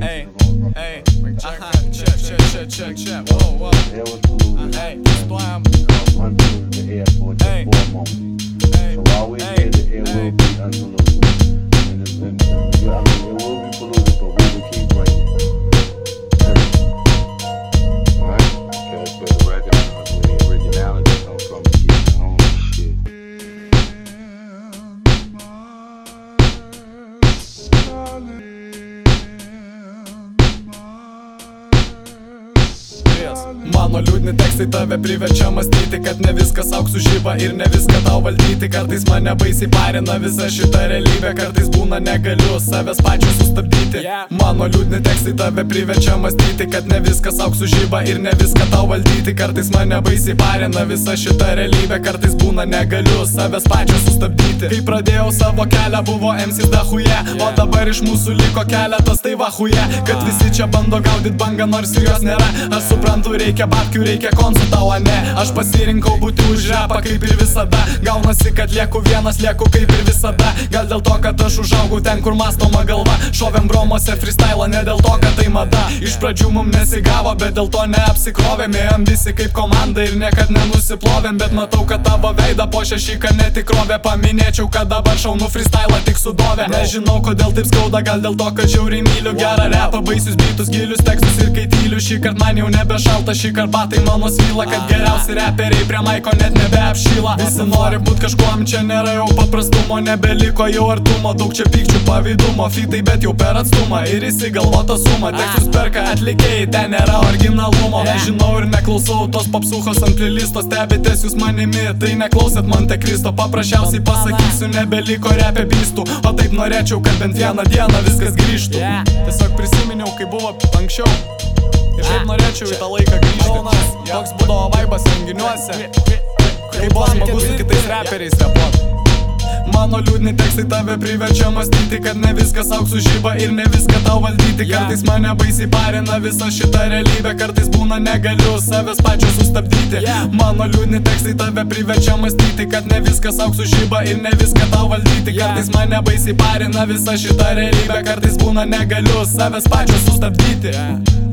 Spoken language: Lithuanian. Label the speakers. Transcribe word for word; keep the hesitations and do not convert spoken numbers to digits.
Speaker 1: Ey, ey, aha, čia, čia, čia, čia, čia, wow, wow. Ey, stojam. Ey, ey,
Speaker 2: So while we're here, the air will be unpolluted. And it's been, I mean, it will be polluted, but we will keep writing. Alright? Because for the record, where the originality comes from, to keep the home and shit.
Speaker 1: Mano liūdni tekstai tave priverčia mąstyti, kad ne viskas auksų žyba ir ne viską tau valdyti. Kartais mane baisiai parina visa šita realybė, kartais būna negaliu savęs pačio sustabdyti. Mano liūdni tekstai tave priverčia mąstyti, kad ne viskas auksų žyba ir ne viską tau valdyti. Kartais mane baisiai parina visa šita realybė, kartais būna negaliu savęs pačio sustabdyti. Kai pradėjau savo kelią buvo M Cs dahuje, o dabar iš mūsų liko keletas, tai vahuje. Kad visi čia bando gaudyt bangą, nors ir jos nėra. Aš suprantu, reikia babkių, reikia konsų tau, o ne. Aš pasirinkau būti už repą kaip ir visada. Gaunasi, kad lieku vienas, lieku kaip ir visada. Gal dėl to, kad aš užaugau ten, kur mąstoma galva. Šovėm bromose freestyle, ne dėl to, kad tai mada. Iš pradžių mum nesigavo, bet dėl to neapsikrovėm. Ėjom visi kaip komanda ir niekad nenusiplovėm. Bet matau, kad tavo veidą po šešiką netikrovė. Paminėčiau, kad dabar šaunu freestyle tik sudovė. Nežinau, kodėl taip skauda, gal dėl to, kad žiauriai myliu gerą repą, baisius beatus, gilius tekstus ir kai tyliu. Šįkart man jau nebešalta, šįkart batai mano svyla, kad geriausi reperiai prie maiko net nebeapšyla. Visi nori būt kažkuom, čia nėra jau paprastumo, nebeliko jau artumo, daug čia pykčių, pavydumo, fitai, bet jau per atstumą ir įsigalvota suma. Tekstus perka atlikėjai, ten nėra originalumo. Nežinau ir neklausau tos popsuchos ant playlisto, stebitės jūs manimi, tai neklausėt Monte Cristo. Paprasčiausiai pasakysiu, nebeliko repė bystų, o taip norėčiau, kad bent vieną dieną viskas grįžtų. Tiesiog prisiminiau, kai buvo anksčiau ir šiaip norėčiau į tą laiką grįžti. Toks būdavo vaibas renginiuose, kai buvo smagu su kitais reperiais repuot. Mano liūdni tekstai tave priverčia mąstyti, kad ne viskas auksų žyba ir ne viską tau valdyti. Kartais mane baisiai parina visa šita realybė, kartais būna negaliu savęs pačio sustabdyti. Mano liūdni tekstai tave priverčia mąstyti, kad ne viskas auksų žyba ir ne viską tau valdyti. Kartais mane baisiai parina visa šita realybė, kartais būna negaliu savęs pačio sustabdyti.